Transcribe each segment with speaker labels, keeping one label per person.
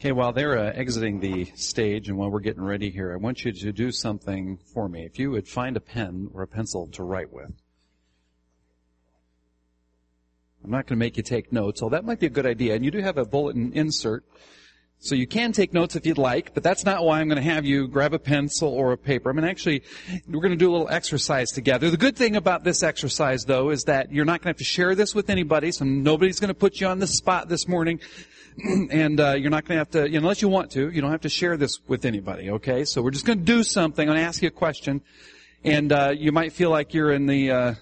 Speaker 1: Okay, while they're exiting the stage and while we're getting ready here, I want you to do something for me. If you would find a pen or a pencil to write with. I'm not going to make you take notes, although that might be a good idea. And you do have a bulletin insert, so you can take notes if you'd like, but that's not why I'm going to have you grab a pencil or a paper. I mean, actually, we're going to do a little exercise together. The good thing about this exercise, though, is that you're not going to have to share this with anybody, so nobody's going to put you on the spot this morning. And you're not going to have to, unless you want to, you don't have to share this with anybody, okay? So we're just going to do something. I'm going to ask you a question, and you might feel like you're in the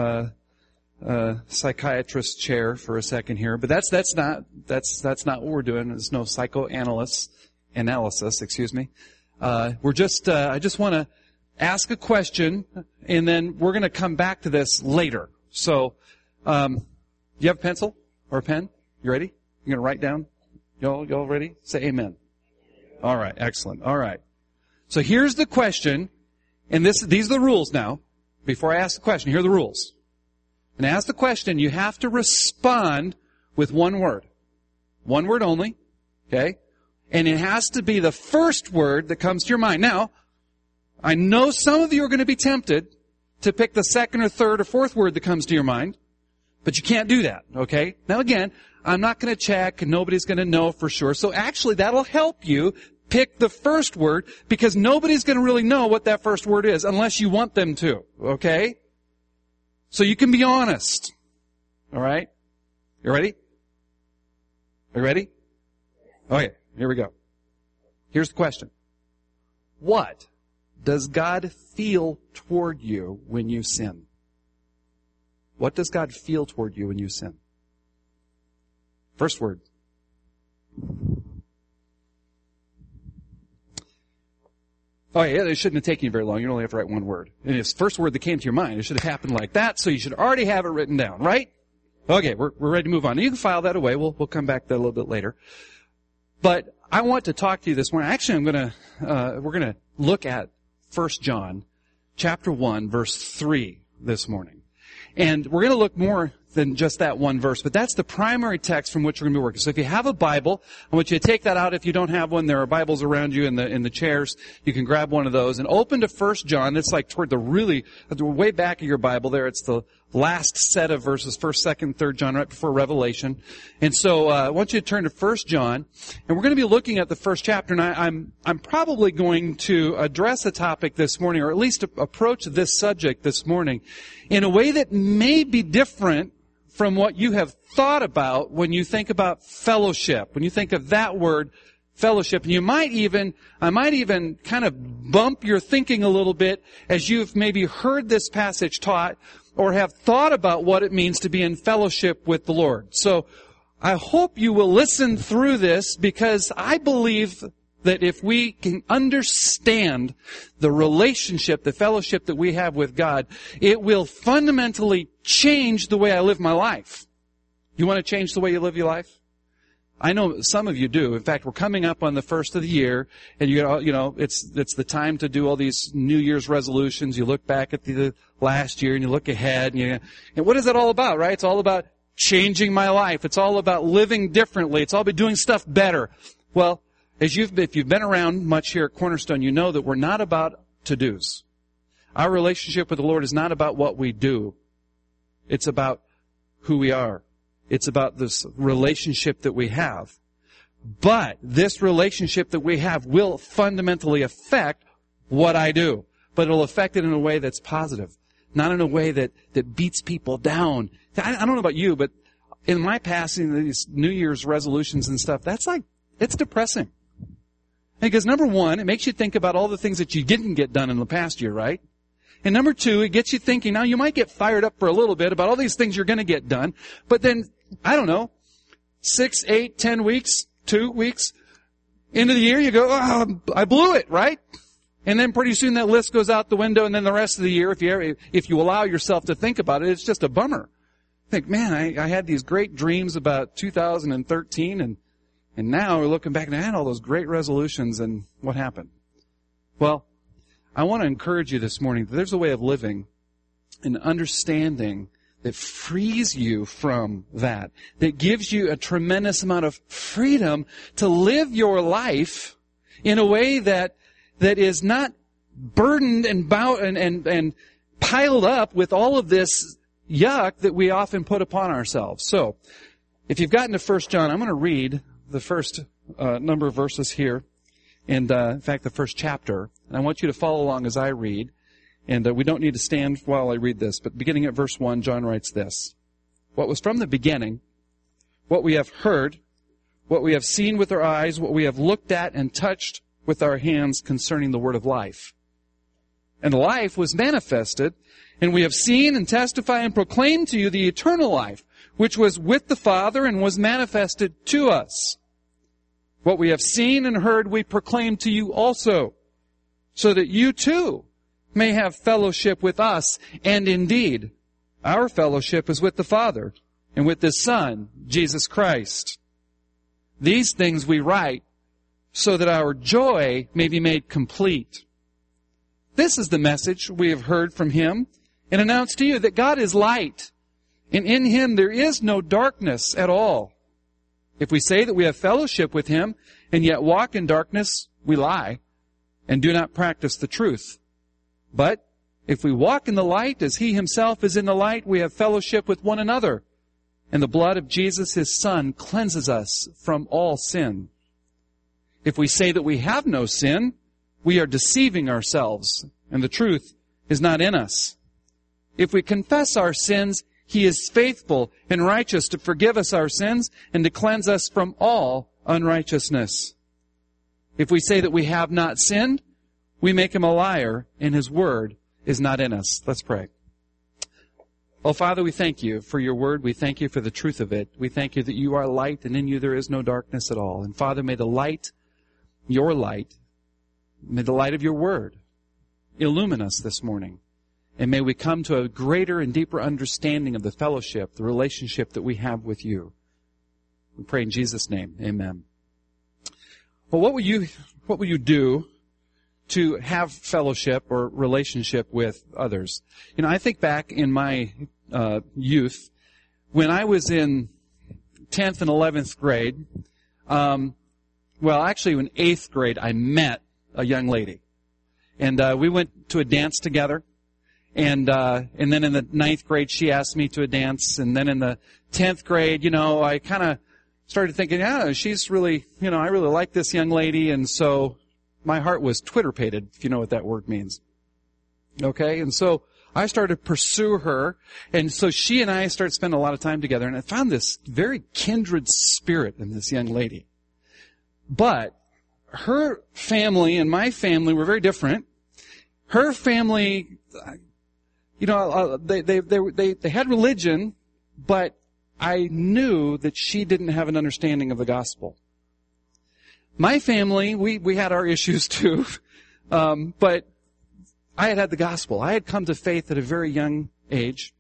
Speaker 1: psychiatrist chair for a second here, but that's not what we're doing. There's no analysis. We're just I just want to ask a question, and then we're going to come back to this later. So, do you have a pencil or a pen? You ready? You're going to write down? Y'all ready? Say amen. All right, excellent. All right. So here's the question, and these are the rules now. Before I ask the question, here are the rules. And ask the question, you have to respond with one word. One word only, okay? And it has to be the first word that comes to your mind. Now, I know some of you are going to be tempted to pick the second or third or fourth word that comes to your mind, but you can't do that, okay? Now again, I'm not going to check, and nobody's going to know for sure. So actually, that'll help you pick the first word, because nobody's going to really know what that first word is unless you want them to, okay? So you can be honest. All right? You ready? Are you ready? Okay, here we go. Here's the question. What does God feel toward you when you sin? What does God feel toward you when you sin? First word. Oh yeah, it shouldn't have taken you very long. You only have to write one word. And it's the first word that came to your mind. It should have happened like that, so you should already have it written down, right? Okay, we're ready to move on. You can file that away. We'll come back to that a little bit later. But I want to talk to you this morning. Actually, we're gonna look at 1 John chapter 1, verse 3 this morning. And we're going to look more than just that one verse, but that's the primary text from which we're going to be working. So if you have a Bible, I want you to take that out. If you don't have one, there are Bibles around you in the chairs. You can grab one of those and open to 1 John. It's like toward the way back of your Bible there. It's the last set of verses, 1st, 2nd, 3rd John, right before Revelation. And so I want you to turn to 1 John, and we're going to be looking at the first chapter. And I'm probably going to address a topic this morning, or at least approach this subject this morning, in a way that may be different from what you have thought about when you think about fellowship, when you think of that word, fellowship. And I might even kind of bump your thinking a little bit as you've maybe heard this passage taught or have thought about what it means to be in fellowship with the Lord. So I hope you will listen through this, because I believe that if we can understand the relationship, the fellowship that we have with God, it will fundamentally change the way I live my life. You want to change the way you live your life? I know some of you do. In fact, we're coming up on the first of the year, and it's the time to do all these New Year's resolutions. You look back at the last year and you look ahead, and what is that all about, right? It's all about changing my life. It's all about living differently. It's all about doing stuff better. Well, if you've been around much here at Cornerstone, you know that we're not about to-dos. Our relationship with the Lord is not about what we do. It's about who we are. It's about this relationship that we have. But this relationship that we have will fundamentally affect what I do. But it'll affect it in a way that's positive, not in a way that beats people down. I don't know about you, but in my passing these New Year's resolutions and stuff, it's depressing. Because number one, it makes you think about all the things that you didn't get done in the past year, right? And number two, it gets you thinking. Now, you might get fired up for a little bit about all these things you're going to get done, but then, I don't know, 6, 8, 10 weeks, 2 weeks into the year, you go, oh, I blew it, right? And then pretty soon that list goes out the window, and then the rest of the year, if you allow yourself to think about it, it's just a bummer. Think, man, I had these great dreams about 2013, and now we're looking back and I had all those great resolutions, and what happened? Well, I want to encourage you this morning that there's a way of living and understanding that frees you from that gives you a tremendous amount of freedom to live your life in a way that is not burdened and piled up with all of this yuck that we often put upon ourselves. So, if you've gotten to 1 John, I'm going to read the first number of verses here, and in fact, the first chapter. And I want you to follow along as I read. And we don't need to stand while I read this, but beginning at verse 1, John writes this. What was from the beginning, what we have heard, what we have seen with our eyes, what we have looked at and touched with our hands concerning the word of life. And life was manifested, and we have seen and testified and proclaimed to you the eternal life, which was with the Father and was manifested to us. What we have seen and heard we proclaim to you also, so that you too may have fellowship with us. And indeed, our fellowship is with the Father and with His Son, Jesus Christ. These things we write so that our joy may be made complete. This is the message we have heard from Him and announced to you, that God is light, and in Him there is no darkness at all. If we say that we have fellowship with Him and yet walk in darkness, we lie and do not practice the truth. But if we walk in the light as He Himself is in the light, we have fellowship with one another. And the blood of Jesus, His Son, cleanses us from all sin. If we say that we have no sin, we are deceiving ourselves, and the truth is not in us. If we confess our sins, He is faithful and righteous to forgive us our sins and to cleanse us from all unrighteousness. If we say that we have not sinned, we make Him a liar, and His word is not in us. Let's pray. Oh, Father, we thank You for Your word. We thank You for the truth of it. We thank You that You are light, and in You there is no darkness at all. And Father, may the light, Your light, may the light of Your word illumine us this morning. And may we come to a greater and deeper understanding of the fellowship, the relationship that we have with You. We pray in Jesus' name. Amen. Well, what will you do to have fellowship or relationship with others? You know, I think back in my youth, when I was in 10th and 11th grade, actually in 8th grade, I met a young lady. And we went to a dance together. And then in the 9th grade, she asked me to a dance. And then in the 10th grade, I kind of started thinking, she's really, I really like this young lady. And so my heart was Twitter-pated, if you know what that word means. Okay? And so I started to pursue her. And so she and I started spending a lot of time together. And I found this very kindred spirit in this young lady. But her family and my family were very different. Her family, they had religion, but I knew that she didn't have an understanding of the gospel. My family, we had our issues too, but I had the gospel. I had come to faith at a very young age,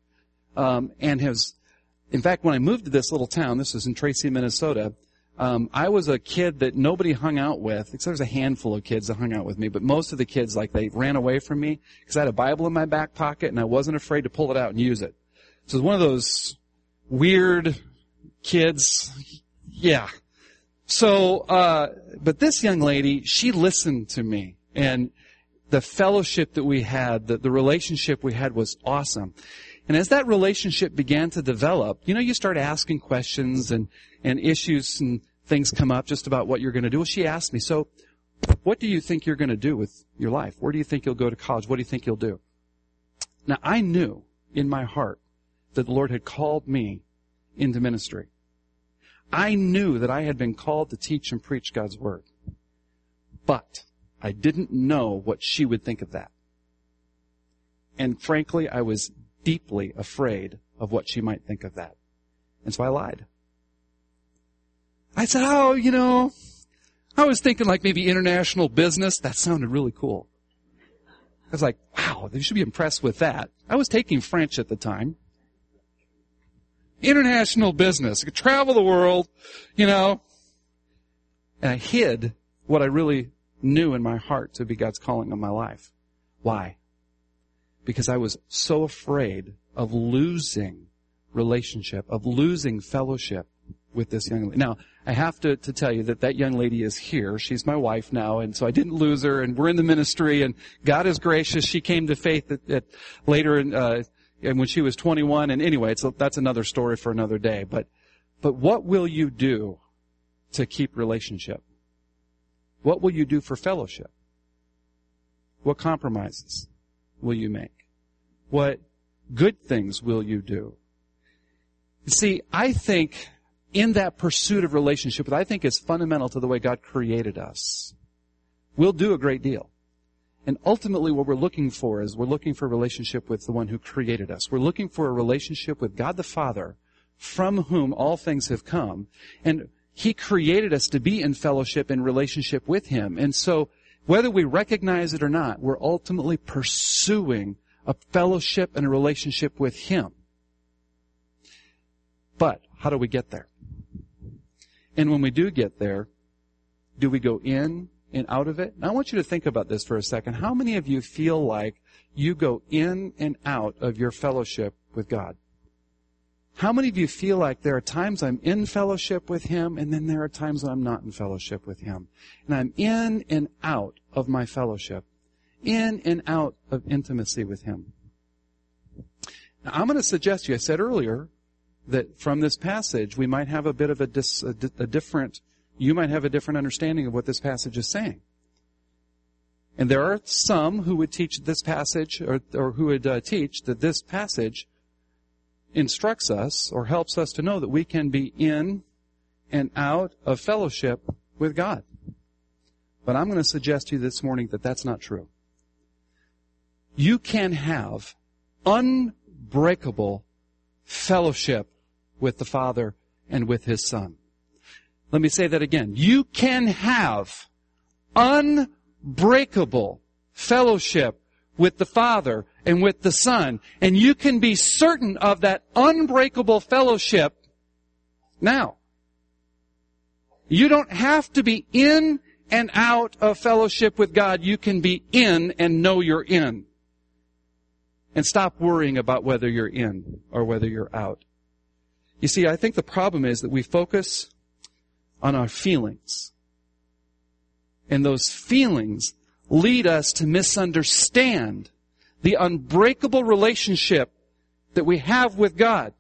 Speaker 1: in fact, when I moved to this little town, this was in Tracy, Minnesota, I was a kid that nobody hung out with, except there was a handful of kids that hung out with me, but most of the kids, they ran away from me because I had a Bible in my back pocket and I wasn't afraid to pull it out and use it. So it was one of those weird kids. Yeah. So, but this young lady, she listened to me, and the fellowship that we had, the relationship we had was awesome. And as that relationship began to develop, you start asking questions and issues and things come up just about what you're going to do. Well, she asked me, so what do you think you're going to do with your life? Where do you think you'll go to college? What do you think you'll do? Now, I knew in my heart that the Lord had called me into ministry. I knew that I had been called to teach and preach God's Word. But I didn't know what she would think of that. And frankly, I was deeply afraid of what she might think of that. And so I lied. I said, I was thinking maybe international business. That sounded really cool. I was like, wow, they should be impressed with that. I was taking French at the time. International business. I could travel the world, And I hid what I really knew in my heart to be God's calling on my life. Why? Because I was so afraid of losing relationship, of losing fellowship with this young lady. Now, I have to tell you that young lady is here. She's my wife now, and so I didn't lose her, and we're in the ministry, and God is gracious. She came to faith later and when she was 21, and anyway, that's another story for another day. But what will you do to keep relationship? What will you do for fellowship? What compromises will you make? What good things will you do? You see, I think in that pursuit of relationship, that I think is fundamental to the way God created us, we'll do a great deal. And ultimately what we're looking for is we're looking for a relationship with the one who created us. We're looking for a relationship with God the Father, from whom all things have come. And He created us to be in fellowship and relationship with Him. And so whether we recognize it or not, we're ultimately pursuing a fellowship and a relationship with Him. But how do we get there? And when we do get there, do we go in and out of it? Now I want you to think about this for a second. How many of you feel like you go in and out of your fellowship with God? How many of you feel like there are times I'm in fellowship with Him, and then there are times I'm not in fellowship with Him? And I'm in and out of my fellowship, in and out of intimacy with Him. Now, I'm going to suggest to you, I said earlier, that from this passage, we might have a bit of a different, you might have a different understanding of what this passage is saying. And there are some who would teach this passage, or who would teach that this passage instructs us or helps us to know that we can be in and out of fellowship with God. But I'm going to suggest to you this morning that that's not true. You can have unbreakable fellowship with the Father and with His Son. Let me say that again. You can have unbreakable fellowship with the Father and with the Son. And you can be certain of that unbreakable fellowship now. You don't have to be in and out of fellowship with God. You can be in and know you're in. And stop worrying about whether you're in or whether you're out. You see, I think the problem is that we focus on our feelings. And those feelings lead us to misunderstand the unbreakable relationship that we have with God.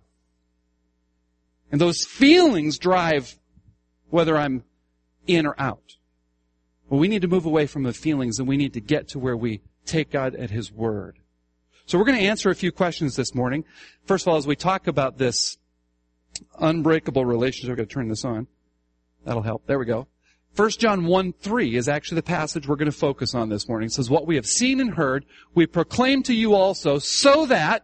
Speaker 1: And those feelings drive whether I'm in or out. Well, we need to move away from the feelings, and we need to get to where we take God at His word. So we're going to answer a few questions this morning. First of all, as we talk about this unbreakable relationship, we're going to turn this on. That'll help. There we go. 1 John 1:3 is actually the passage we're going to focus on this morning. It says, what we have seen and heard, we proclaim to you also, so that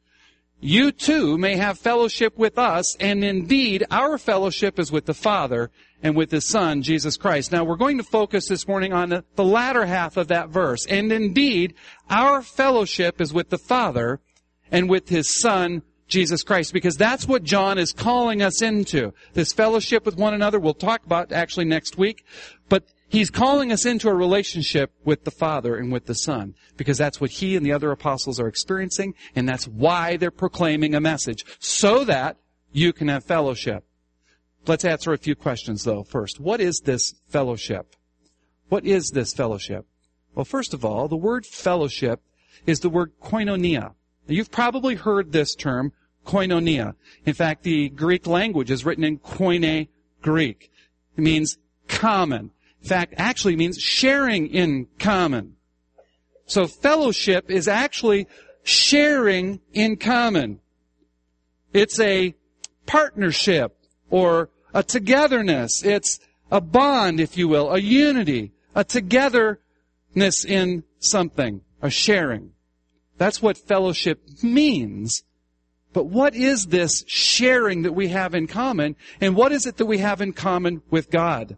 Speaker 1: you too may have fellowship with us, and indeed our fellowship is with the Father and with His Son, Jesus Christ. Now we're going to focus this morning on the latter half of that verse. And indeed our fellowship is with the Father and with His Son, Jesus Christ, because that's what John is calling us into. This fellowship with one another we'll talk about actually next week, but he's calling us into a relationship with the Father and with the Son, because that's what he and the other apostles are experiencing, and that's why they're proclaiming a message, so that you can have fellowship. Let's answer a few questions though first. What is this fellowship? What is this fellowship? Well, first of all, the word fellowship is the word koinonia. Now, you've probably heard this term, koinonia. In fact, the Greek language is written in Koine Greek. It means common. In fact, actually means sharing in common. So fellowship is actually sharing in common. It's a partnership or a togetherness. It's a bond, if you will, a unity, a togetherness in something, a sharing. That's what fellowship means. But what is this sharing that we have in common? And what is it that we have in common with God?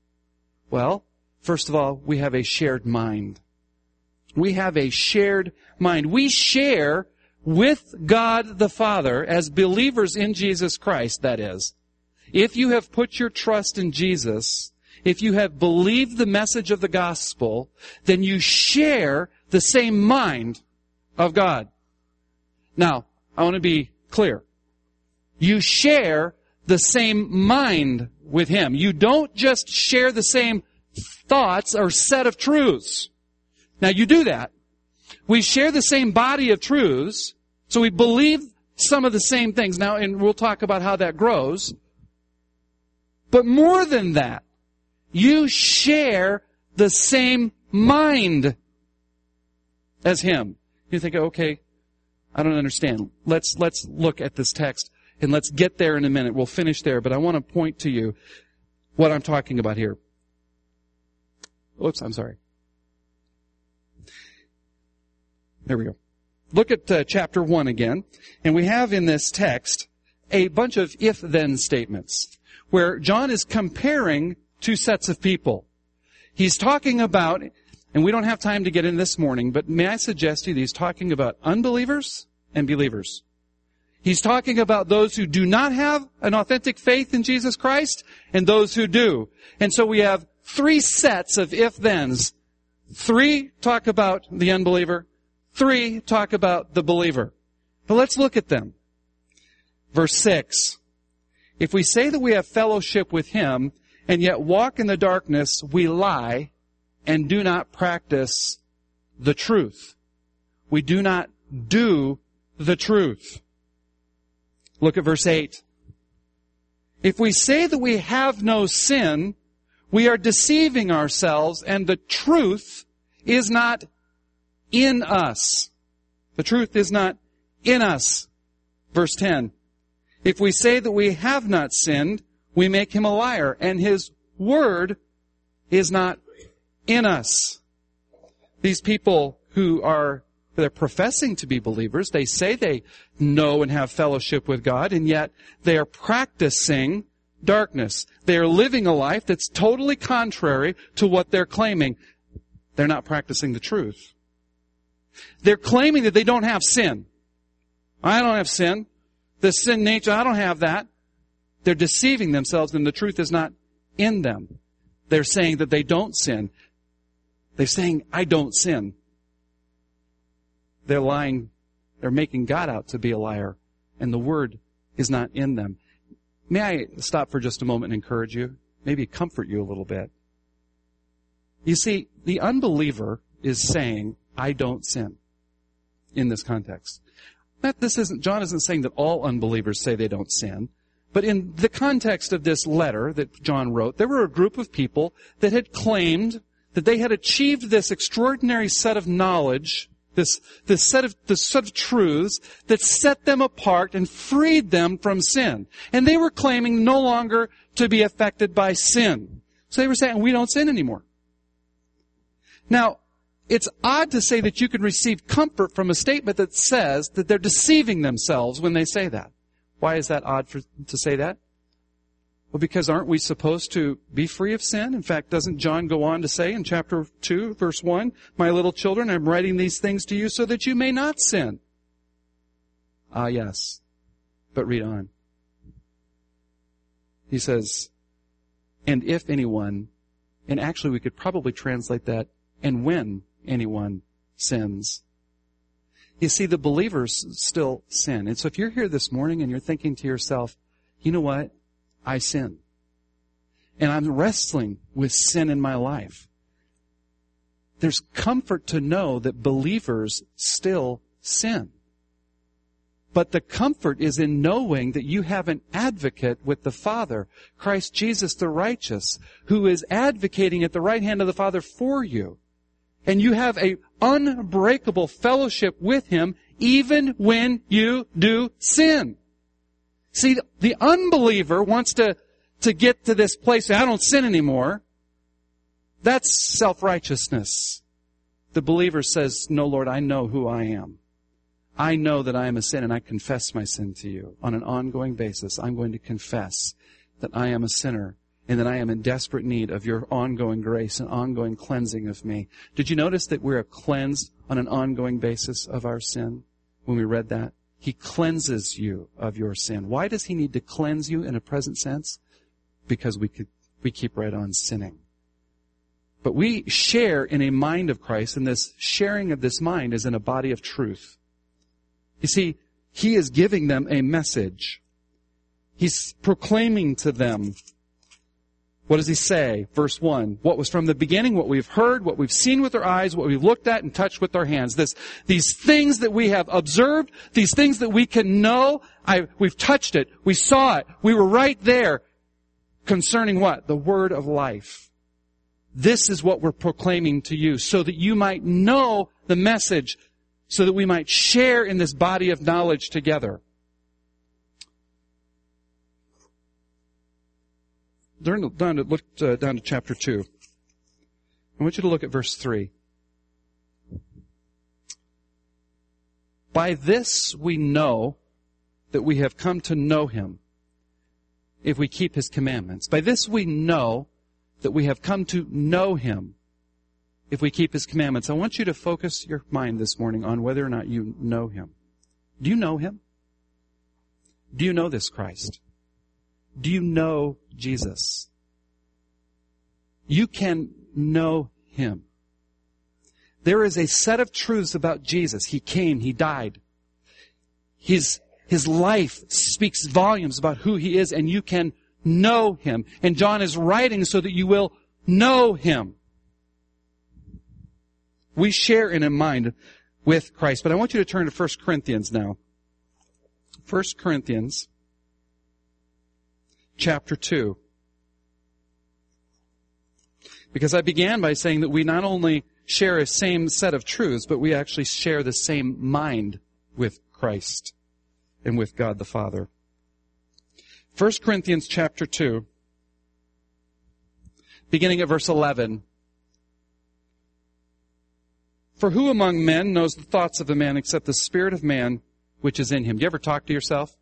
Speaker 1: Well, first of all, we have a shared mind. We have a shared mind. We share with God the Father as believers in Jesus Christ, that is. If you have put your trust in Jesus, if you have believed the message of the gospel, then you share the same mind of God. Now, I want to be clear. You share the same mind with Him. You don't just share the same thoughts or set of truths. Now you do that. We share the same body of truths, so we believe some of the same things. Now, and we'll talk about how that grows. But more than that, you share the same mind as Him. You think, okay, I don't understand. Let's look at this text and let's get there in a minute. We'll finish there, but I want to point to you what I'm talking about here. Oops, I'm sorry. There we go. Look at chapter 1 again, and we have in this text a bunch of if-then statements where John is comparing two sets of people. He's talking about, and we don't have time to get in this morning, but may I suggest to you that he's talking about unbelievers and believers. He's talking about those who do not have an authentic faith in Jesus Christ and those who do. And so we have three sets of if-thens. 3 talk about the unbeliever. 3 talk about the believer. But let's look at them. Verse 6. If we say that we have fellowship with Him and yet walk in the darkness, we lie and do not practice the truth. We do not do the truth. Look at verse 8. If we say that we have no sin, we are deceiving ourselves and the truth is not in us. The truth is not in us. Verse 10. If we say that we have not sinned, we make Him a liar, and His word is not in us. These people who they're professing to be believers, they say they know and have fellowship with God, and yet they are practicing darkness. They are living a life that's totally contrary to what they're claiming. They're not practicing the truth. They're claiming that they don't have sin. I don't have sin. The sin nature, I don't have that. They're deceiving themselves and the truth is not in them. They're saying that they don't sin. They're saying, I don't sin. They're lying. They're making God out to be a liar. And the word is not in them. May I stop for just a moment and encourage you? Maybe comfort you a little bit. You see, the unbeliever is saying, I don't sin in this context. John isn't saying that all unbelievers say they don't sin. But in the context of this letter that John wrote, there were a group of people that had claimed that they had achieved this extraordinary set of knowledge, this set of truths that set them apart and freed them from sin. And they were claiming no longer to be affected by sin. So they were saying, we don't sin anymore. Now, it's odd to say that you can receive comfort from a statement that says that they're deceiving themselves when they say that. Why is that odd to say that? Well, because aren't we supposed to be free of sin? In fact, doesn't John go on to say in chapter 2, verse 1, my little children, I'm writing these things to you so that you may not sin. Ah, yes. But read on. He says, and if anyone, and actually we could probably translate that, and when anyone sins. You see, the believers still sin. And so if you're here this morning and you're thinking to yourself, you know what? I sin. And I'm wrestling with sin in my life. There's comfort to know that believers still sin. But the comfort is in knowing that you have an advocate with the Father, Christ Jesus the righteous, who is advocating at the right hand of the Father for you. And you have a unbreakable fellowship with Him even when you do sin. See, the unbeliever wants to get to this place, I don't sin anymore. That's self-righteousness. The believer says, no, Lord, I know who I am. I know that I am a sin and I confess my sin to you. On an ongoing basis, I'm going to confess that I am a sinner and that I am in desperate need of your ongoing grace and ongoing cleansing of me. Did you notice that we're cleansed on an ongoing basis of our sin when we read that? He cleanses you of your sin. Why does He need to cleanse you in a present sense? Because we keep right on sinning. But we share in a mind of Christ, and this sharing of this mind is in a body of truth. You see, He is giving them a message. He's proclaiming to them. What does he say? Verse 1. What was from the beginning, what we've heard, what we've seen with our eyes, what we've looked at and touched with our hands. These things that we have observed, these things that we can know, we've touched it, we saw it, we were right there. Concerning what? The word of life. This is what we're proclaiming to you, so that you might know the message, so that we might share in this body of knowledge together. Look down to chapter 2. I want you to look at verse 3. By this we know that we have come to know Him, if we keep His commandments. By this we know that we have come to know Him, if we keep His commandments. I want you to focus your mind this morning on whether or not you know Him. Do you know Him? Do you know this Christ? Do you know Jesus? You can know Him. There is a set of truths about Jesus. He came, He died. His life speaks volumes about who He is, and you can know Him. And John is writing so that you will know Him. We share in a mind with Christ. But I want you to turn to 1 Corinthians now. 1 Corinthians chapter 2. Because I began by saying that we not only share a same set of truths, but we actually share the same mind with Christ and with God the Father. 1 Corinthians chapter 2, beginning at verse 11. For who among men knows the thoughts of a man except the spirit of man which is in him? Do you ever talk to yourself?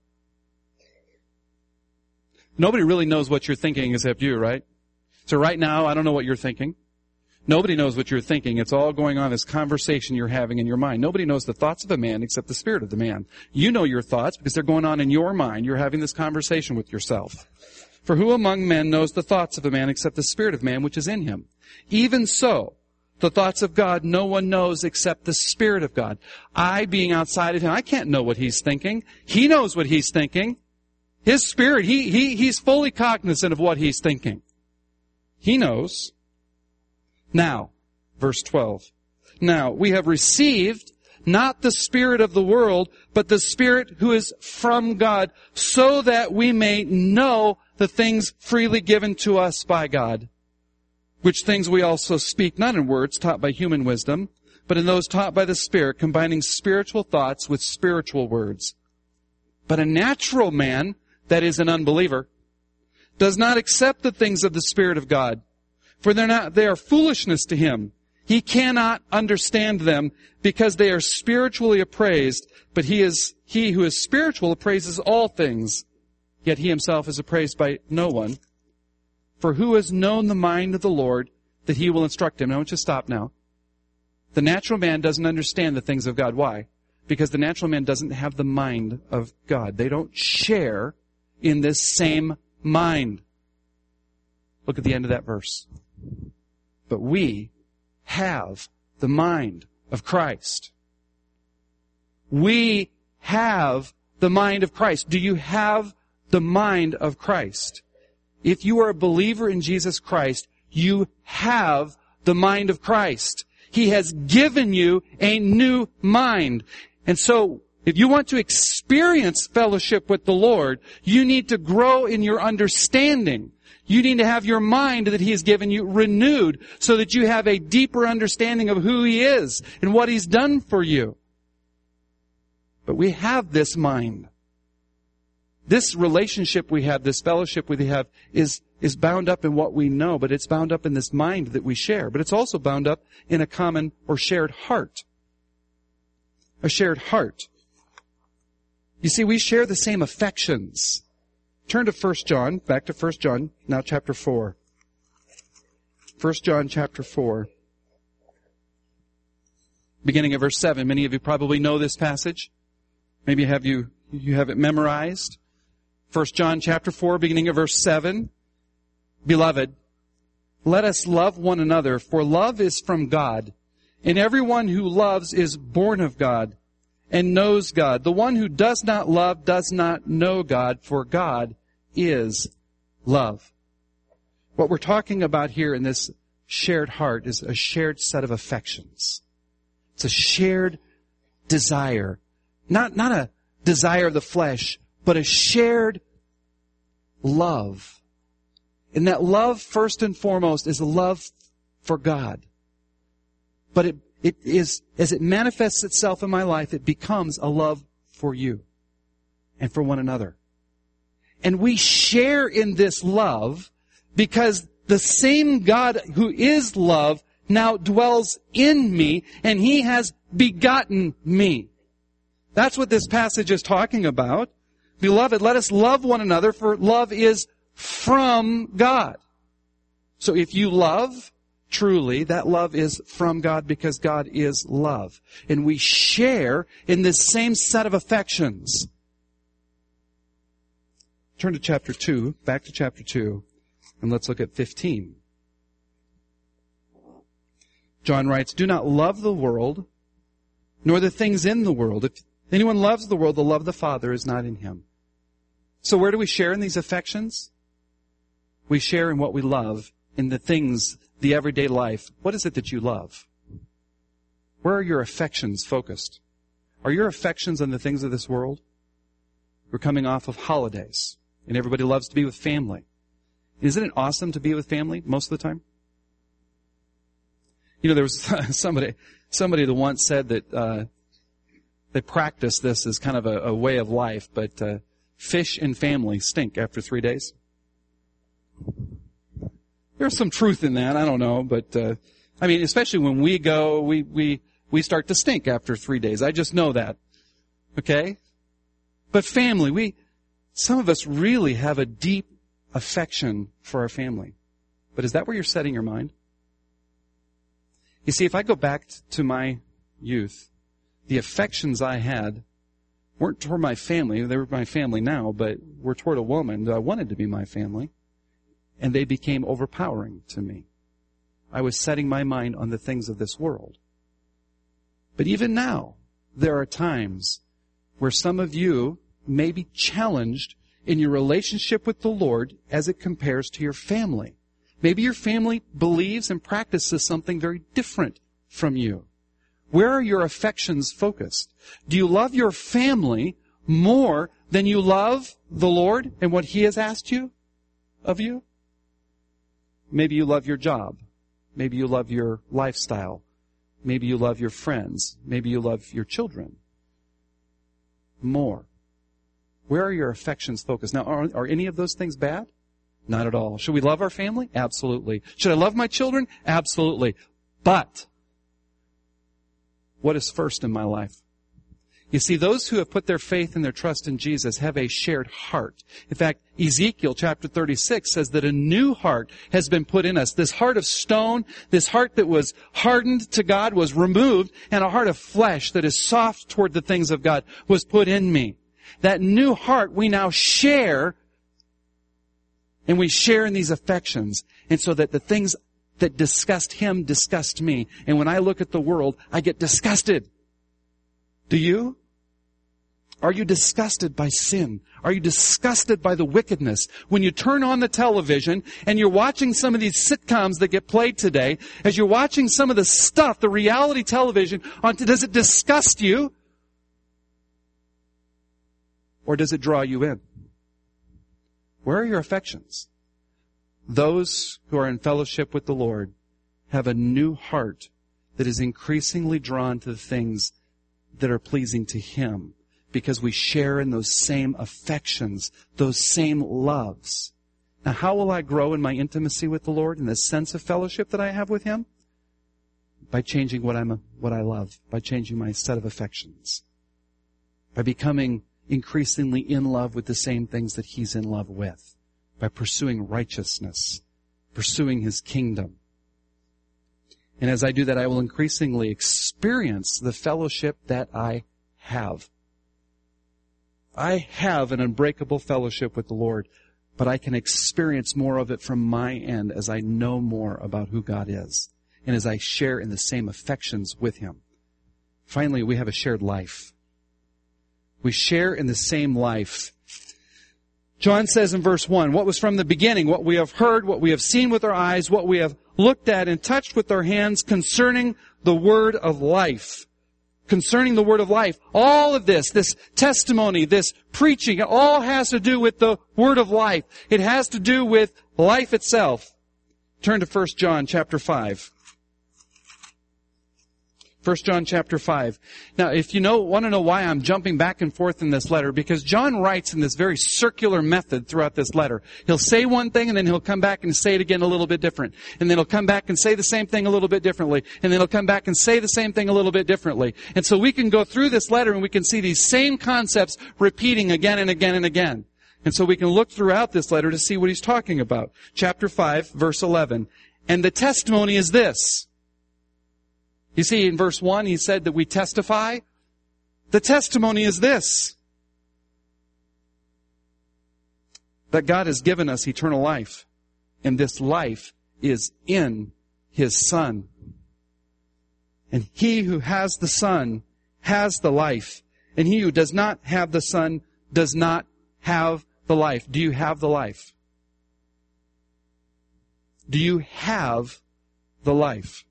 Speaker 1: Nobody really knows what you're thinking except you, right? So right now, I don't know what you're thinking. Nobody knows what you're thinking. It's all going on, this conversation you're having in your mind. Nobody knows the thoughts of a man except the spirit of the man. You know your thoughts because they're going on in your mind. You're having this conversation with yourself. For who among men knows the thoughts of a man except the spirit of man which is in him? Even so, the thoughts of God no one knows except the Spirit of God. I, being outside of Him, I can't know what He's thinking. He knows what He's thinking. His Spirit, He's fully cognizant of what He's thinking. He knows. Now, verse 12. Now, we have received not the spirit of the world, but the Spirit who is from God, so that we may know the things freely given to us by God. Which things we also speak, not in words taught by human wisdom, but in those taught by the Spirit, combining spiritual thoughts with spiritual words. But a natural man, that is an unbeliever, does not accept the things of the Spirit of God, for they are foolishness to him. He cannot understand them because they are spiritually appraised, but he who is spiritual appraises all things, yet he himself is appraised by no one. For who has known the mind of the Lord that He will instruct him? Now, I want you to stop now. The natural man doesn't understand the things of God. Why? Because the natural man doesn't have the mind of God. They don't share in this same mind. Look at the end of that verse. But we have the mind of Christ. We have the mind of Christ. Do you have the mind of Christ? If you are a believer in Jesus Christ, you have the mind of Christ. He has given you a new mind. And so, if you want to experience fellowship with the Lord, you need to grow in your understanding. You need to have your mind that He has given you renewed so that you have a deeper understanding of who He is and what He's done for you. But we have this mind. This relationship we have, this fellowship we have, is bound up in what we know, but it's bound up in this mind that we share. But it's also bound up in a common or shared heart. A shared heart. You see, we share the same affections. Turn to 1 John, back to 1 John, now chapter 4. 1 John chapter 4. Beginning of verse 7. Many of you probably know this passage. Maybe you have it memorized. 1 John chapter 4, beginning of verse 7. Beloved, let us love one another, for love is from God. And everyone who loves is born of God and knows God. The one who does not love does not know God, for God is love. What we're talking about here in this shared heart is a shared set of affections. It's a shared desire. Not a desire of the flesh, but a shared love. And that love, first and foremost, is a love for God. But it is, as it manifests itself in my life, it becomes a love for you and for one another. And we share in this love because the same God who is love now dwells in me, and He has begotten me. That's what this passage is talking about. Beloved, let us love one another, for love is from God. So if you love, truly, that love is from God because God is love. And we share in this same set of affections. Turn to chapter 2, back to chapter 2, and let's look at 15. John writes, "Do not love the world, nor the things in the world. If anyone loves the world, the love of the Father is not in him." So where do we share in these affections? We share in what we love, in the things, the everyday life. What is it that you love? Where are your affections focused? Are your affections on the things of this world? We're coming off of holidays, and everybody loves to be with family. Isn't it awesome to be with family most of the time? You know, there was somebody that once said that they practice this as kind of a way of life, but fish and family stink after 3 days. There's some truth in that. I don't know, but I mean, especially when we go, we start to stink after 3 days. I just know that. Okay? But family, some of us really have a deep affection for our family. But is that where you're setting your mind? You see, if I go back to my youth, the affections I had weren't toward my family. They were my family now, but were toward a woman that I wanted to be my family. And they became overpowering to me. I was setting my mind on the things of this world. But even now, there are times where some of you may be challenged in your relationship with the Lord as it compares to your family. Maybe your family believes and practices something very different from you. Where are your affections focused? Do you love your family more than you love the Lord and what He has asked you of you? Maybe you love your job. Maybe you love your lifestyle. Maybe you love your friends. Maybe you love your children more. Where are your affections focused? Now, are any of those things bad? Not at all. Should we love our family? Absolutely. Should I love my children? Absolutely. But what is first in my life? You see, those who have put their faith and their trust in Jesus have a shared heart. In fact, Ezekiel chapter 36 says that a new heart has been put in us. This heart of stone, this heart that was hardened to God was removed, and a heart of flesh that is soft toward the things of God was put in me. That new heart we now share, and we share in these affections. And so that the things that disgust Him disgust me. And when I look at the world, I get disgusted. Do you? Are you disgusted by sin? Are you disgusted by the wickedness? When you turn on the television and you're watching some of these sitcoms that get played today, as you're watching some of the stuff, the reality television, does it disgust you? Or does it draw you in? Where are your affections? Those who are in fellowship with the Lord have a new heart that is increasingly drawn to the things that are pleasing to Him, because we share in those same affections, those same loves. Now, how will I grow in my intimacy with the Lord and the sense of fellowship that I have with Him? By changing what I love, by changing my set of affections, by becoming increasingly in love with the same things that He's in love with, by pursuing righteousness, pursuing His kingdom. And as I do that, I will increasingly experience the fellowship that I have. I have an unbreakable fellowship with the Lord, but I can experience more of it from my end as I know more about who God is, and as I share in the same affections with Him. Finally, we have a shared life. We share in the same life. John says in verse 1, what was from the beginning, what we have heard, what we have seen with our eyes, what we have looked at and touched with our hands concerning the word of life. Concerning the word of life. All of this testimony, this preaching, it all has to do with the word of life. It has to do with life itself. Turn to 1 John chapter 5. 1 John chapter 5. Now, if you want to know why I'm jumping back and forth in this letter, because John writes in this very circular method throughout this letter. He'll say one thing and then he'll come back and say it again a little bit different. And then he'll come back and say the same thing a little bit differently. And then he'll come back and say the same thing a little bit differently. And so we can go through this letter and we can see these same concepts repeating again and again and again. And so we can look throughout this letter to see what he's talking about. Chapter 5, verse 11. And the testimony is this. You see, in verse 1, he said that we testify. The testimony is this. That God has given us eternal life. And this life is in His Son. And he who has the Son has the life. And he who does not have the Son does not have the life. Do you have the life? Do you have the life?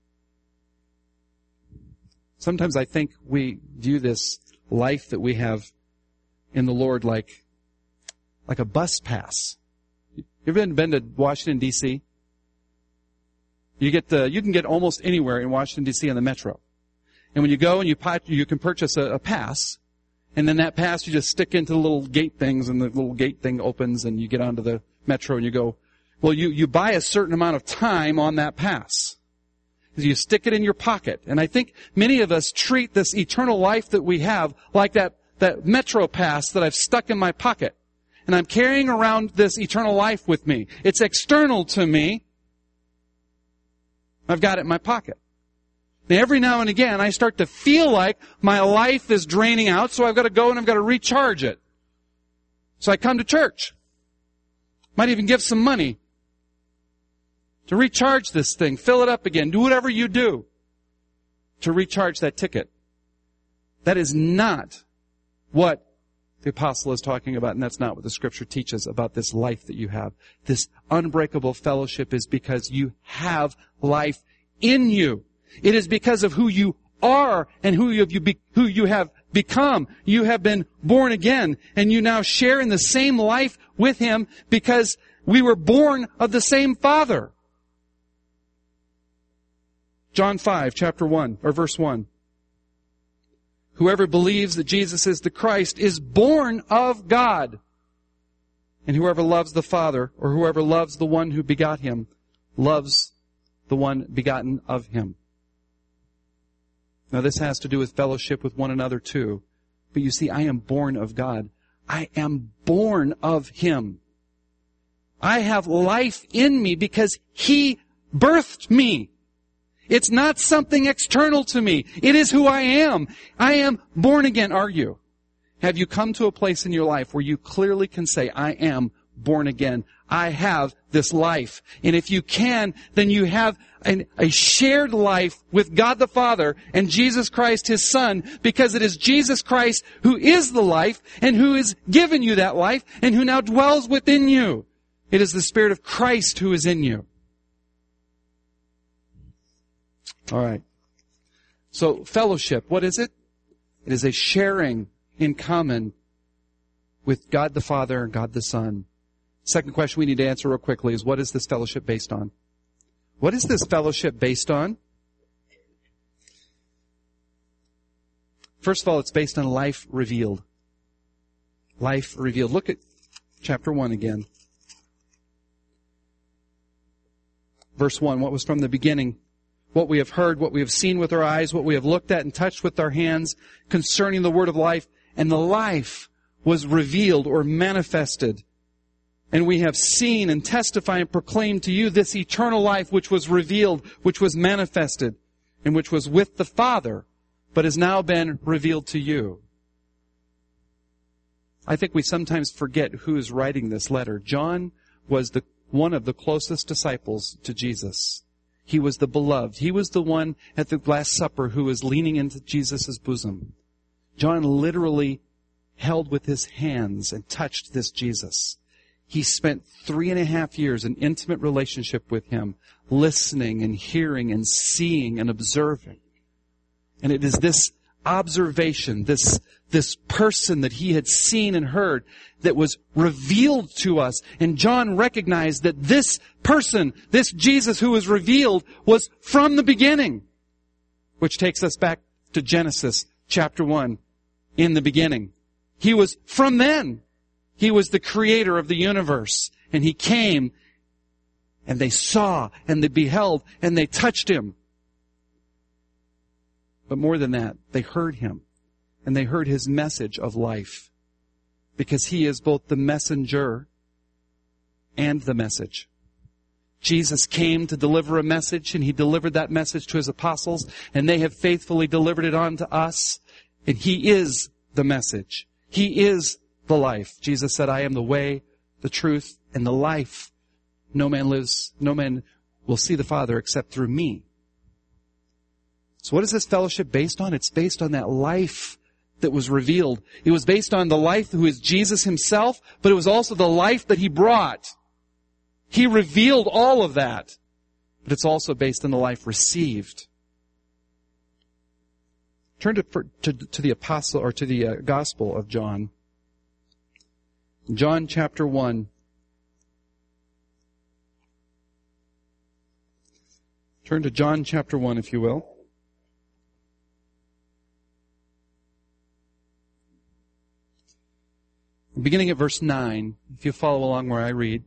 Speaker 1: Sometimes I think we view this life that we have in the Lord like a bus pass. You ever been to Washington, D.C.? You can get almost anywhere in Washington, D.C. on the metro. And when you go and you can purchase a pass, and then that pass you just stick into the little gate things, and the little gate thing opens, and you get onto the metro, and you go. Well, you buy a certain amount of time on that pass. You stick it in your pocket. And I think many of us treat this eternal life that we have like that metro pass that I've stuck in my pocket. And I'm carrying around this eternal life with me. It's external to me. I've got it in my pocket. And every now and again, I start to feel like my life is draining out, so I've got to go and I've got to recharge it. So I come to church. Might even give some money to recharge this thing, fill it up again, do whatever you do to recharge that ticket. That is not what the apostle is talking about, and that's not what the Scripture teaches about this life that you have. This unbreakable fellowship is because you have life in you. It is because of who you are and who you have become. You have been born again, and you now share in the same life with Him because we were born of the same Father. John 5, chapter 1, or verse 1. Whoever believes that Jesus is the Christ is born of God. And whoever loves the Father, or whoever loves the one who begot Him, loves the one begotten of Him. Now this has to do with fellowship with one another too. But you see, I am born of God. I am born of Him. I have life in me because He birthed me. It's not something external to me. It is who I am. I am born again. Are you? Have you come to a place in your life where you clearly can say, I am born again. I have this life. And if you can, then you have a shared life with God the Father and Jesus Christ, His Son, because it is Jesus Christ who is the life and who has given you that life and who now dwells within you. It is the Spirit of Christ who is in you. All right. So fellowship, what is it? It is a sharing in common with God the Father and God the Son. Second question we need to answer real quickly is, what is this fellowship based on? What is this fellowship based on? First of all, it's based on life revealed. Life revealed. Look at chapter 1 again. Verse 1, what was from the beginning? What we have heard, what we have seen with our eyes, what we have looked at and touched with our hands concerning the word of life. And the life was revealed or manifested. And we have seen and testified and proclaimed to you this eternal life which was revealed, which was manifested, and which was with the Father, but has now been revealed to you. I think we sometimes forget who is writing this letter. John was one of the closest disciples to Jesus. He was the beloved. He was the one at the Last Supper who was leaning into Jesus' bosom. John literally held with his hands and touched this Jesus. He spent 3.5 years in intimate relationship with him, listening and hearing and seeing and observing. And it is this observation, this person that he had seen and heard that was revealed to us. And John recognized that this person, this Jesus who was revealed, was from the beginning. Which takes us back to Genesis chapter 1. In the beginning. He was from then. He was the creator of the universe. And he came, and they saw, and they beheld, and they touched him. But more than that, they heard him. And they heard his message of life. Because he is both the messenger and the message. Jesus came to deliver a message, and he delivered that message to his apostles, and they have faithfully delivered it on to us. And he is the message. He is the life. Jesus said, I am the way, the truth, and the life. No man will see the Father except through me. So what is this fellowship based on? It's based on that life that was revealed. It was based on the life who is Jesus himself, but it was also the life that he brought. He revealed all of that. But it's also based on the life received. Turn to the apostle, or to the Gospel of John. John chapter 1. Turn to John chapter 1, if you will. Beginning at verse 9, if you follow along where I read.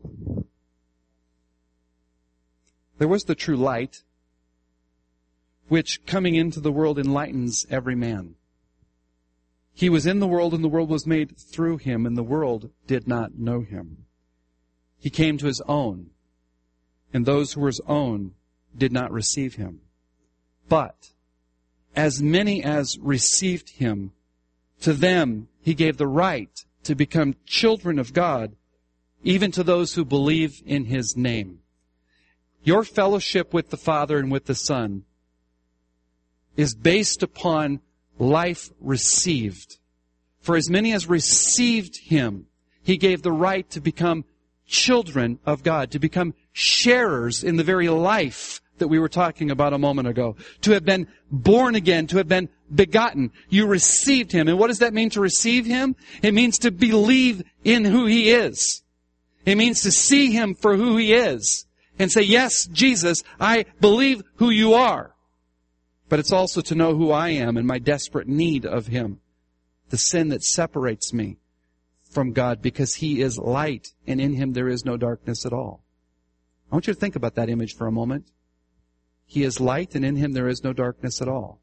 Speaker 1: There was the true light, which coming into the world enlightens every man. He was in the world, and the world was made through him, and the world did not know him. He came to his own, and those who were his own did not receive him. But as many as received him, to them he gave the right to become children of God, even to those who believe in his name. Your fellowship with the Father and with the Son is based upon life received. For as many as received him, he gave the right to become children of God, to become sharers in the very life that we were talking about a moment ago, to have been born again, to have been begotten. You received him. And what does that mean to receive him? It means to believe in who he is. It means to see him for who he is and say, yes, Jesus, I believe who you are. But it's also to know who I am and my desperate need of him. The sin that separates me from God, because he is light and in him there is no darkness at all. I want you to think about that image for a moment. He is light and in him there is no darkness at all.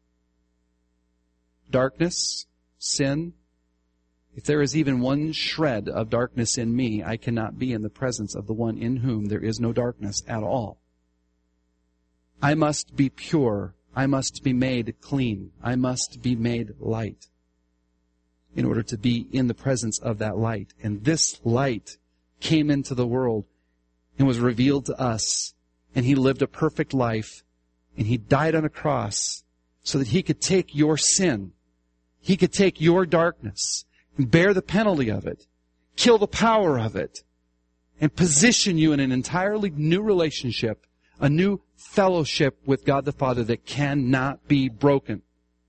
Speaker 1: Darkness, sin. If there is even one shred of darkness in me, I cannot be in the presence of the one in whom there is no darkness at all. I must be pure. I must be made clean. I must be made light in order to be in the presence of that light. And this light came into the world and was revealed to us. And he lived a perfect life. And he died on a cross so that he could take your sin. He could take your darkness and bear the penalty of it, kill the power of it, and position you in an entirely new relationship, a new fellowship with God the Father that cannot be broken.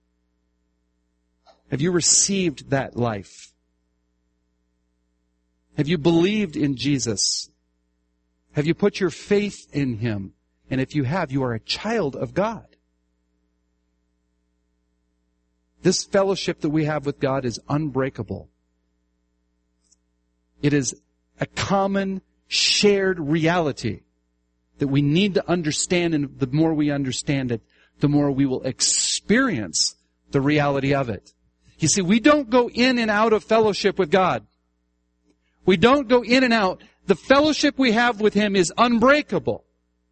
Speaker 1: Have you received that life? Have you believed in Jesus? Have you put your faith in him? And if you have, you are a child of God. This fellowship that we have with God is unbreakable. It is a common, shared reality that we need to understand, and the more we understand it, the more we will experience the reality of it. You see, we don't go in and out of fellowship with God. We don't go in and out. The fellowship we have with him is unbreakable.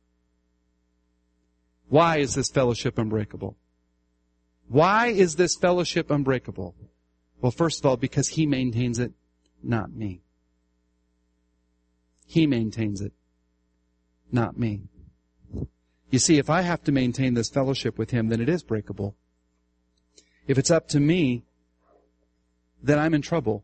Speaker 1: Why is this fellowship unbreakable? Why is this fellowship unbreakable? Well, first of all, because he maintains it, not me. He maintains it, not me. You see, if I have to maintain this fellowship with him, then it is breakable. If it's up to me, then I'm in trouble.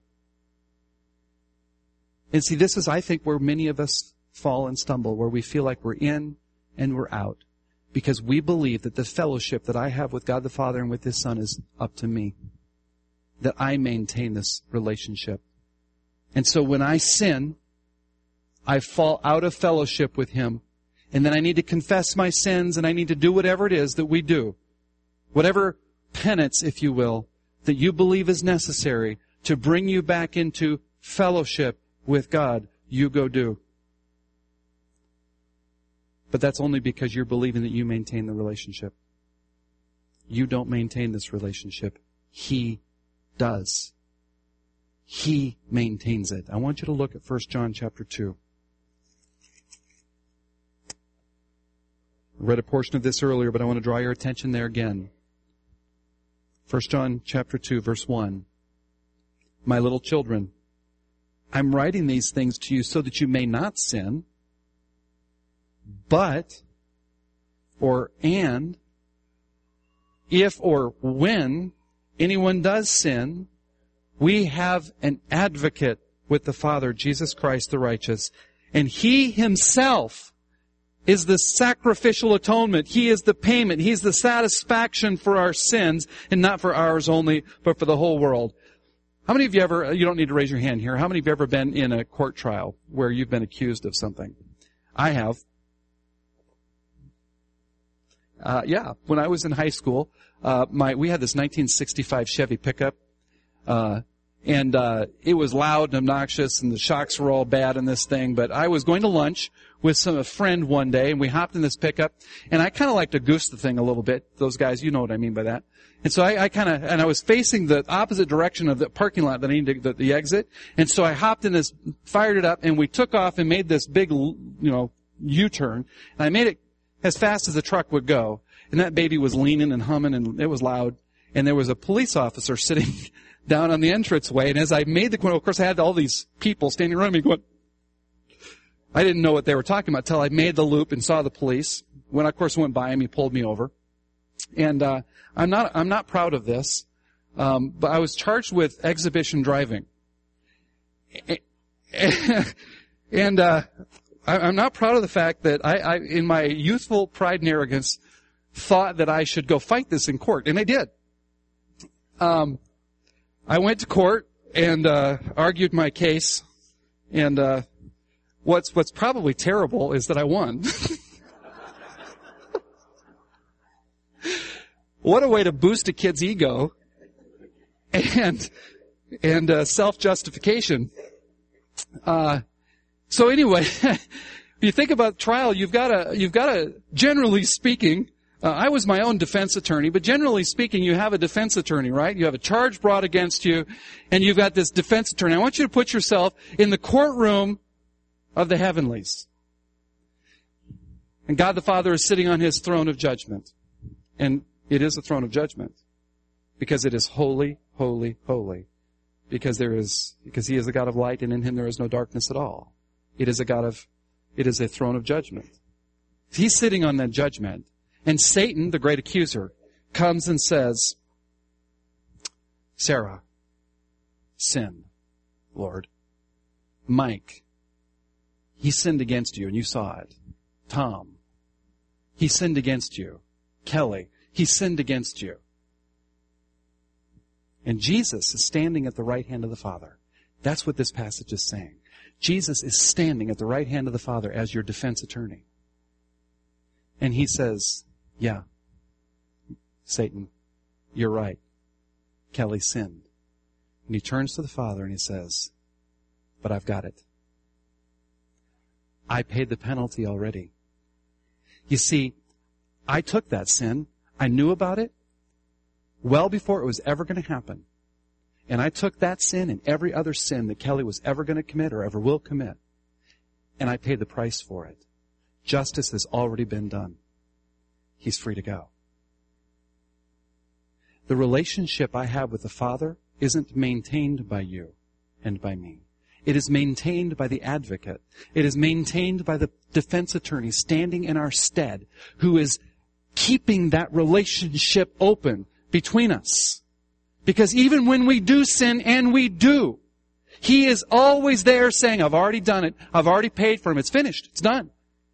Speaker 1: And see, this is, I think, where many of us fall and stumble, where we feel like we're in and we're out, because we believe that the fellowship that I have with God the Father and with His Son is up to me, that I maintain this relationship. And so when I sin, I fall out of fellowship with Him, and then I need to confess my sins, and I need to do whatever it is that we do, whatever penance, if you will, that you believe is necessary to bring you back into fellowship with God, you go do. But that's only because you're believing that you maintain the relationship. You don't maintain this relationship. He does. He maintains it. I want you to look at 1 John chapter 2. I read a portion of this earlier, but I want to draw your attention there again. 1 John chapter 2, verse 1. My little children, I'm writing these things to you so that you may not sin, but, or and, if or when anyone does sin, we have an advocate with the Father, Jesus Christ the righteous, and He Himself is the sacrificial atonement. He is the payment. He's the satisfaction for our sins, and not for ours only, but for the whole world. How many of you ever, you don't need to raise your hand here, how many of you ever been in a court trial where you've been accused of something? I have. When I was in high school, we had this 1965 Chevy pickup, and it was loud and obnoxious, and the shocks were all bad in this thing. But I was going to lunch with a friend one day, and we hopped in this pickup, and I kind of like to goose the thing a little bit. Those guys, you know what I mean by that. And so I was facing the opposite direction of the parking lot that I needed the exit, and so I hopped in this, fired it up, and we took off and made this big, U-turn, and I made it as fast as the truck would go. And that baby was leaning and humming, and it was loud. And there was a police officer sitting down on the entranceway. And as I made the corner, of course, I had all these people standing around me going, I didn't know what they were talking about until I made the loop and saw the police. When I, of course, went by him, he pulled me over. And I'm not proud of this, but I was charged with exhibition driving. And I'm not proud of the fact that I, in my youthful pride and arrogance, thought that I should go fight this in court, and I did. I went to court and argued my case, and what's probably terrible is that I won. What a way to boost a kid's ego and self-justification. So anyway, if you think about trial, you've got to, generally speaking, I was my own defense attorney, but generally speaking, you have a defense attorney, right? You have a charge brought against you, and you've got this defense attorney. I want you to put yourself in the courtroom of the heavenlies. And God the Father is sitting on His throne of judgment. And it is a throne of judgment. Because it is holy, holy, holy. Because He is the God of light, and in Him there is no darkness at all. It is a throne of judgment. He's sitting on that judgment. And Satan, the great accuser, comes and says, Sarah sinned, Lord. Mike, he sinned against you and you saw it. Tom, he sinned against you. Kelly, he sinned against you. And Jesus is standing at the right hand of the Father. That's what this passage is saying. Jesus is standing at the right hand of the Father as your defense attorney. And He says, yeah, Satan, you're right. Kelly sinned. And He turns to the Father and He says, but I've got it. I paid the penalty already. You see, I took that sin. I knew about it well before it was ever going to happen. And I took that sin and every other sin that Kelly was ever going to commit or ever will commit, and I paid the price for it. Justice has already been done. He's free to go. The relationship I have with the Father isn't maintained by you and by me. It is maintained by the advocate. It is maintained by the defense attorney standing in our stead, who is keeping that relationship open between us, Because even when we do sin, and we do, He is always there saying, I've already done it. I've already paid for Him. It's finished. It's done.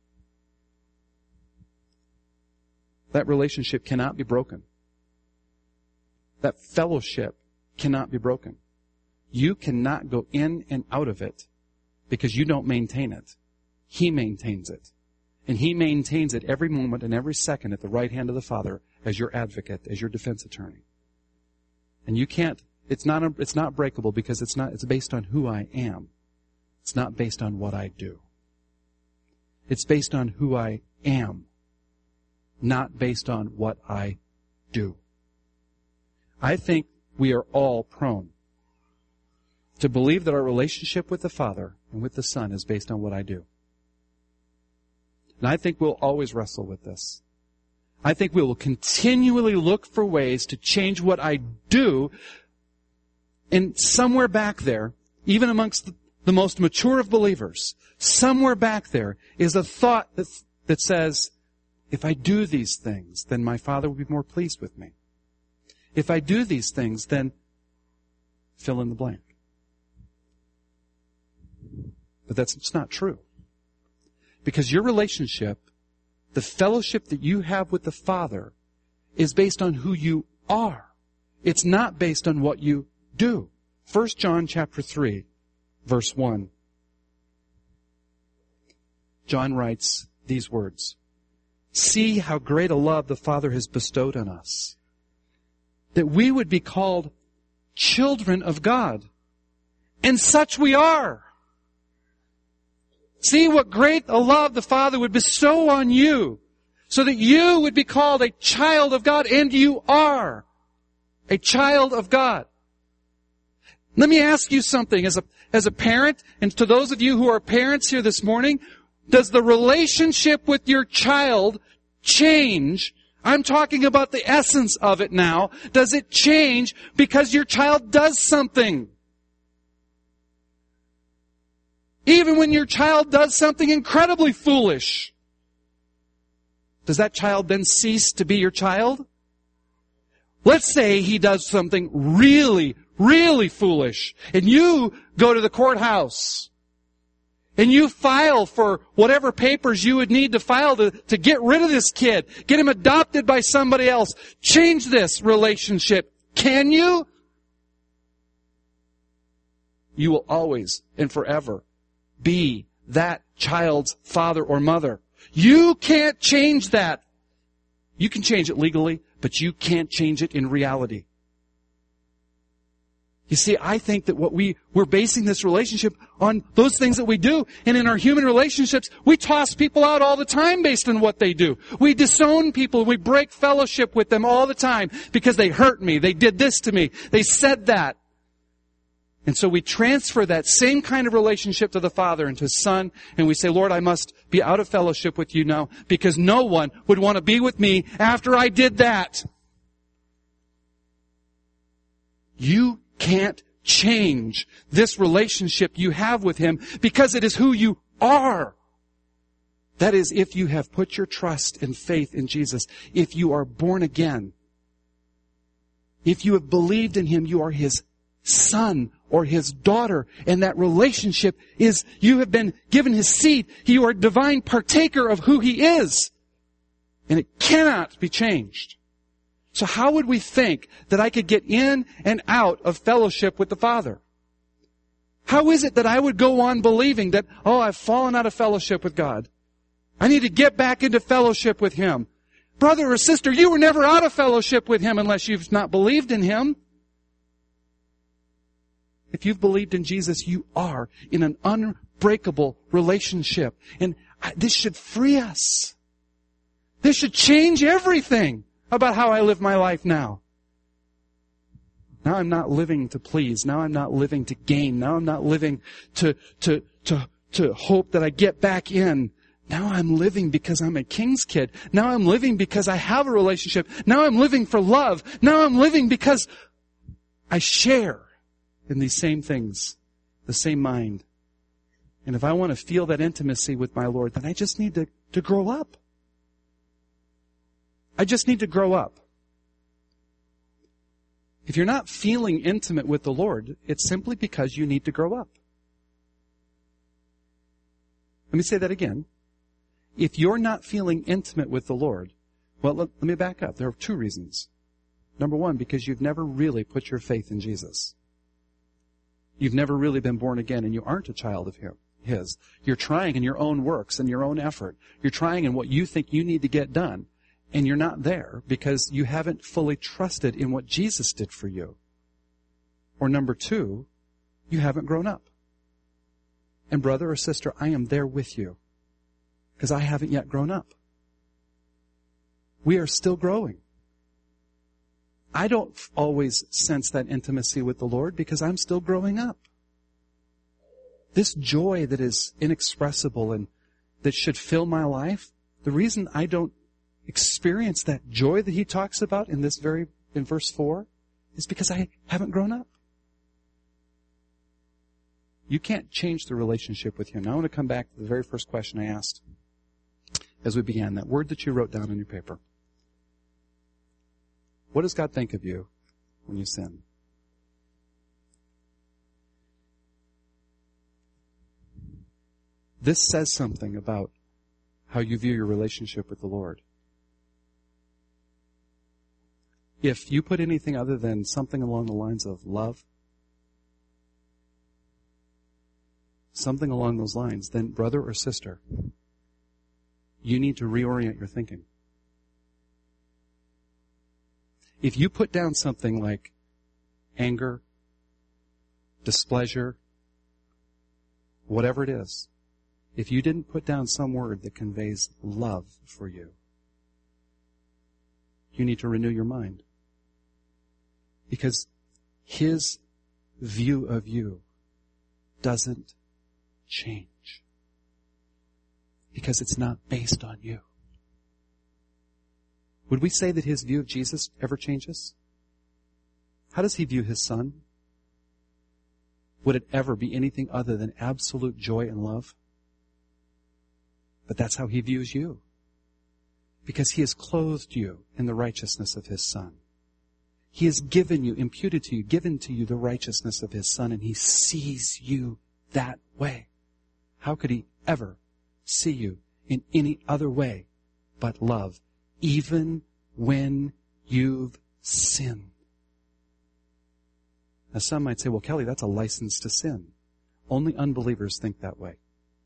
Speaker 1: That relationship cannot be broken. That fellowship cannot be broken. You cannot go in and out of it because you don't maintain it. He maintains it. And He maintains it every moment and every second at the right hand of the Father as your advocate, as your defense attorney. And you can't, it's not breakable because it's based on who I am. It's not based on what I do. It's based on who I am, not based on what I do. I think we are all prone to believe that our relationship with the Father and with the Son is based on what I do. And I think we'll always wrestle with this. I think we will continually look for ways to change what I do. And somewhere back there, even amongst the most mature of believers, somewhere back there is a thought that says, if I do these things, then my Father will be more pleased with me. If I do these things, then fill in the blank. But it's not true. Because your relationship, the fellowship that you have with the Father, is based on who you are. It's not based on what you do. 1 John chapter 3, verse 1. John writes these words, "See how great a love the Father has bestowed on us, that we would be called children of God. And such we are." See what great a love the Father would bestow on you, so that you would be called a child of God, and you are a child of God. Let me ask you something as a parent, and to those of you who are parents here this morning, does the relationship with your child change? I'm talking about the essence of it now. Does it change because your child does something? Even when your child does something incredibly foolish, does that child then cease to be your child? Let's say he does something really, really foolish, and you go to the courthouse, and you file for whatever papers you would need to file to get rid of this kid, get him adopted by somebody else, change this relationship. Can you? You will always and forever be that child's father or mother. You can't change that. You can change it legally, but you can't change it in reality. You see, I think that we're basing this relationship on those things that we do. And in our human relationships, we toss people out all the time based on what they do. We disown people. We break fellowship with them all the time because they hurt me. They did this to me. They said that. And so we transfer that same kind of relationship to the Father and to His Son, and we say, Lord, I must be out of fellowship with you now because no one would want to be with me after I did that. You can't change this relationship you have with Him because it is who you are. That is, if you have put your trust and faith in Jesus, if you are born again, if you have believed in Him, you are His son or His daughter, and that relationship is, you have been given His seed. You are a divine partaker of who He is, and it cannot be changed. So how would we think that I could get in and out of fellowship with the Father? How is it that I would go on believing that, I've fallen out of fellowship with God. I need to get back into fellowship with Him. Brother or sister, you were never out of fellowship with Him unless you've not believed in Him. If you've believed in Jesus, you are in an unbreakable relationship. And this should free us. This should change everything about how I live my life now. Now I'm not living to please. Now I'm not living to gain. Now I'm not living to hope that I get back in. Now I'm living because I'm a king's kid. Now I'm living because I have a relationship. Now I'm living for love. Now I'm living because I share in these same things, the same mind. And if I want to feel that intimacy with my Lord, then I just need to grow up. I just need to grow up. If you're not feeling intimate with the Lord, it's simply because you need to grow up. Let me say that again. If you're not feeling intimate with the Lord, well, let me back up. There are two reasons. Number one, because you've never really put your faith in Jesus. You've never really been born again, and you aren't a child of His. You're trying in your own works and your own effort. You're trying in what you think you need to get done, and you're not there because you haven't fully trusted in what Jesus did for you. Or number two, you haven't grown up. And brother or sister, I am there with you because I haven't yet grown up. We are still growing. I don't always sense that intimacy with the Lord because I'm still growing up. This joy that is inexpressible and that should fill my life, the reason I don't experience that joy that he talks about in verse 4 is because I haven't grown up. You can't change the relationship with Him. Now I want to come back to the very first question I asked as we began, that word that you wrote down on your paper. What does God think of you when you sin? This says something about how you view your relationship with the Lord. If you put anything other than something along the lines of love, something along those lines, then brother or sister, you need to reorient your thinking. If you put down something like anger, displeasure, whatever it is, if you didn't put down some word that conveys love for you, you need to renew your mind. Because His view of you doesn't change. Because it's not based on you. Would we say that His view of Jesus ever changes? How does He view His Son? Would it ever be anything other than absolute joy and love? But that's how He views you. Because He has clothed you in the righteousness of His Son. He has given you, imputed to you, given to you the righteousness of His Son, and He sees you that way. How could He ever see you in any other way but love, even when you've sinned? Now some might say, well, Kelly, that's a license to sin. Only unbelievers think that way.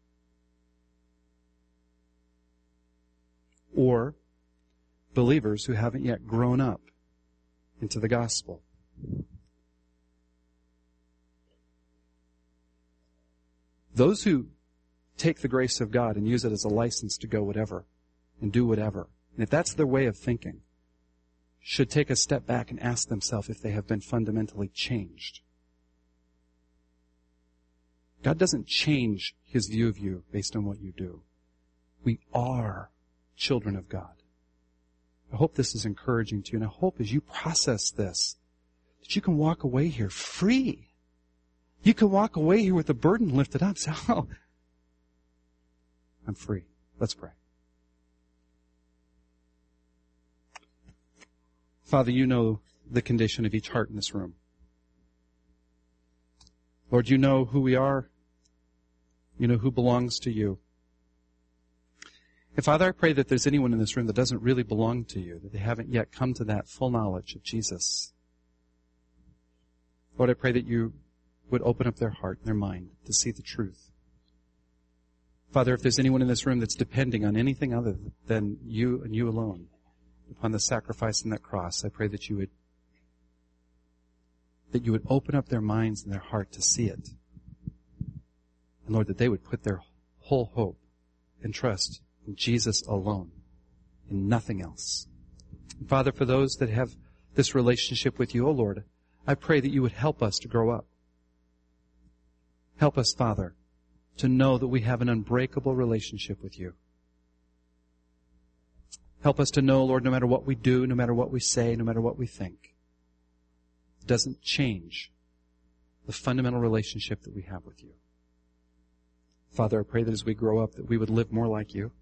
Speaker 1: Or believers who haven't yet grown up into the gospel. Those who take the grace of God and use it as a license to go whatever and do whatever, and if that's their way of thinking, should take a step back and ask themselves if they have been fundamentally changed. God doesn't change His view of you based on what you do. We are children of God. I hope this is encouraging to you, and I hope as you process this, that you can walk away here free. You can walk away here with a burden lifted up. Say, oh, I'm free. Let's pray. Father, you know the condition of each heart in this room. Lord, you know who we are. You know who belongs to you. And Father, I pray that there's anyone in this room that doesn't really belong to you, that they haven't yet come to that full knowledge of Jesus. Lord, I pray that you would open up their heart and their mind to see the truth. Father, if there's anyone in this room that's depending on anything other than you and you alone, upon the sacrifice on that cross, I pray that you would open up their minds and their heart to see it. And Lord, that they would put their whole hope and trust in Jesus alone, in nothing else. And Father, for those that have this relationship with you, oh Lord, I pray that you would help us to grow up. Help us, Father, to know that we have an unbreakable relationship with you. Help us to know, Lord, no matter what we do, no matter what we say, no matter what we think, it doesn't change the fundamental relationship that we have with you. Father, I pray that as we grow up, that we would live more like you,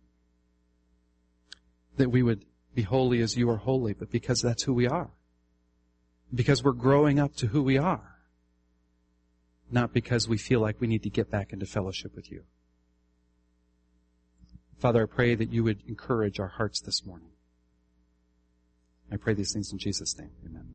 Speaker 1: that we would be holy as you are holy, but because that's who we are. because we're growing up to who we are, not because we feel like we need to get back into fellowship with you. Father, I pray that you would encourage our hearts this morning. I pray these things in Jesus' name. Amen.